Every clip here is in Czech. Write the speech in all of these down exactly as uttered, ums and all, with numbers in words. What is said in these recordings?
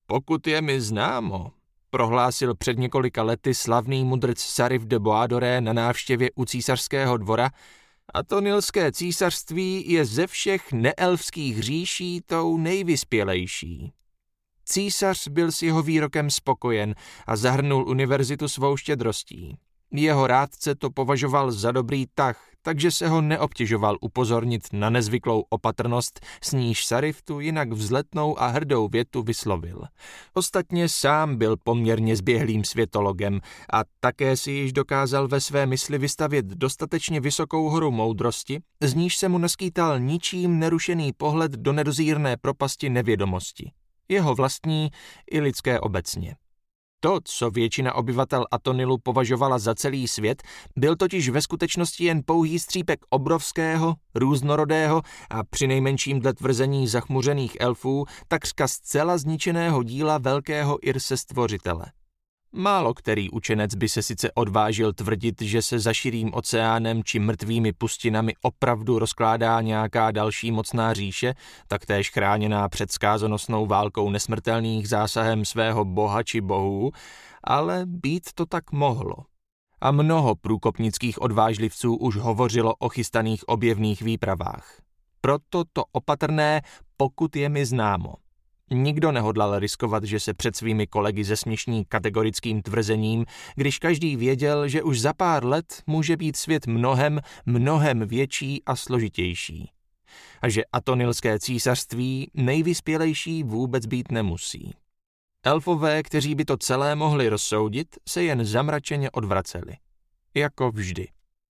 Pokud je mi známo, prohlásil před několika lety slavný mudrc Sarif de Boisdoré na návštěvě u císařského dvora, Atonilské císařství je ze všech neelfských říší tou nejvyspělejší. Císař byl s jeho výrokem spokojen a zahrnul univerzitu svou štědrostí. Jeho rádce to považoval za dobrý tah, takže se ho neobtěžoval upozornit na nezvyklou opatrnost, s níž Sarif tu jinak vzletnou a hrdou větu vyslovil. Ostatně sám byl poměrně zběhlým světologem a také si již dokázal ve své mysli vystavět dostatečně vysokou horu moudrosti, z níž se mu naskýtal ničím nerušený pohled do nedozírné propasti nevědomosti. Jeho vlastní i lidské obecně. To, co většina obyvatel Atonilu považovala za celý svět, byl totiž ve skutečnosti jen pouhý střípek obrovského, různorodého a přinejmenším dle tvrzení zachmuřených elfů takřka zcela zničeného díla velkého Irse stvořitele. Málo který učenec by se sice odvážil tvrdit, že se za širým oceánem či mrtvými pustinami opravdu rozkládá nějaká další mocná říše, taktéž chráněná před zkázonosnou válkou nesmrtelných zásahem svého boha či bohů, ale být to tak mohlo. A mnoho průkopnických odvážlivců už hovořilo o chystaných objevných výpravách. Proto to opatrné, pokud je mi známo. Nikdo nehodlal riskovat, že se před svými kolegy zesměšní kategorickým tvrzením, když každý věděl, že už za pár let může být svět mnohem, mnohem větší a složitější. A že Atonilské císařství nejvyspělejší vůbec být nemusí. Elfové, kteří by to celé mohli rozsoudit, se jen zamračeně odvraceli. Jako vždy.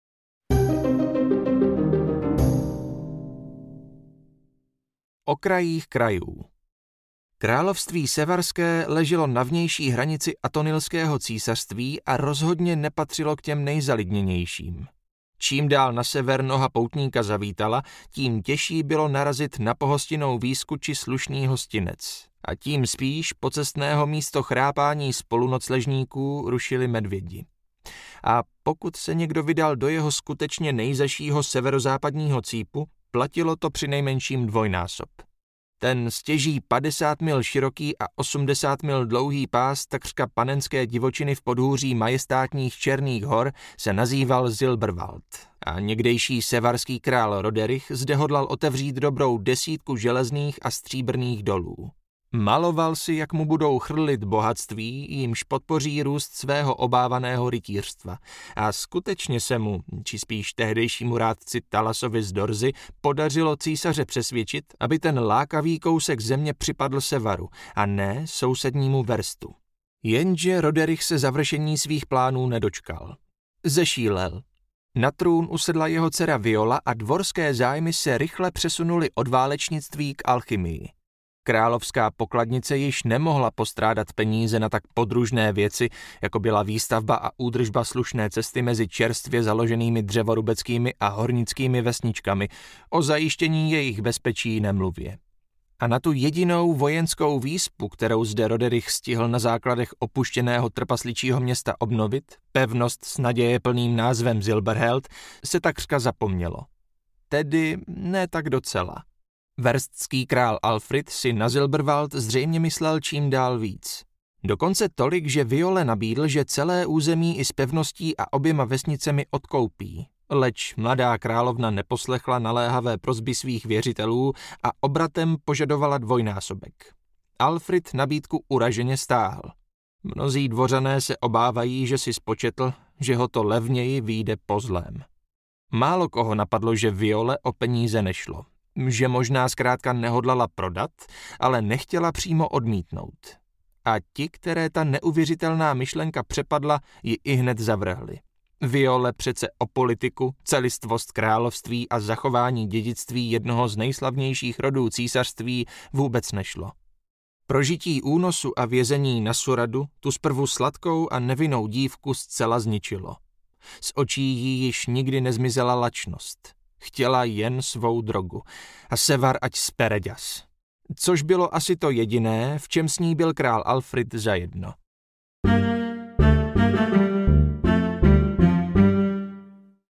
O krajích krajů. Království Sevarské leželo na vnější hranici Atonilského císařství a rozhodně nepatřilo k těm nejzalidněnějším. Čím dál na sever noha poutníka zavítala, tím těžší bylo narazit na pohostinnou výsku či slušný hostinec. A tím spíš pocestného místo chrápání spolunocležníků rušili medvědi. A pokud se někdo vydal do jeho skutečně nejzašího severozápadního cípu, platilo to přinejmenším dvojnásob. Ten stěží padesát mil široký a osmdesát mil dlouhý pás takřka panenské divočiny v podhůří majestátních Černých hor se nazýval Zilberwald a někdejší sevarský král Roderich zde hodlal otevřít dobrou desítku železných a stříbrných dolů. Maloval si, jak mu budou chrlit bohatství, jímž podpoří růst svého obávaného rytířstva. A skutečně se mu, či spíš tehdejšímu rádci Talasovi z Dorzy, podařilo císaře přesvědčit, aby ten lákavý kousek země připadl Sevaru a ne sousednímu Verstu. Jenže Roderich se završení svých plánů nedočkal. Zešílel. Na trůn usedla jeho dcera Viola a dvorské zájmy se rychle přesunuly od válečnictví k alchymii. Královská pokladnice již nemohla postrádat peníze na tak podružné věci, jako byla výstavba a údržba slušné cesty mezi čerstvě založenými dřevorubeckými a hornickými vesničkami, o zajištění jejich bezpečí nemluvě. A na tu jedinou vojenskou výspu, kterou zde Roderich stihl na základech opuštěného trpasličího města obnovit, pevnost s nadějeplným názvem Zilberheld, se takřka zapomnělo. Tedy ne tak docela. Verstský král Alfrid si na Zilberwald zřejmě myslel čím dál víc. Dokonce tolik, že Viole nabídl, že celé území i s pevností a oběma vesnicemi odkoupí. Leč mladá královna neposlechla naléhavé prosby svých věřitelů a obratem požadovala dvojnásobek. Alfrid nabídku uraženě stáhl. Mnozí dvořané se obávají, že si spočetl, že ho to levněji vyjde po zlém. Málo koho napadlo, že Viole o peníze nešlo. Že možná zkrátka nehodlala prodat, ale nechtěla přímo odmítnout. A ti, které ta neuvěřitelná myšlenka přepadla, ji ihned zavrhli. Viole přece o politiku, celistvost království a zachování dědictví jednoho z nejslavnějších rodů císařství vůbec nešlo. Prožití únosu a vězení na Suradu tu zprvu sladkou a nevinnou dívku zcela zničilo. Z očí jí již nikdy nezmizela lačnost. Chtěla jen svou drogu a Sevar ať spereďas. Což bylo asi to jediné, v čem s ní byl král Alfrid zajedno.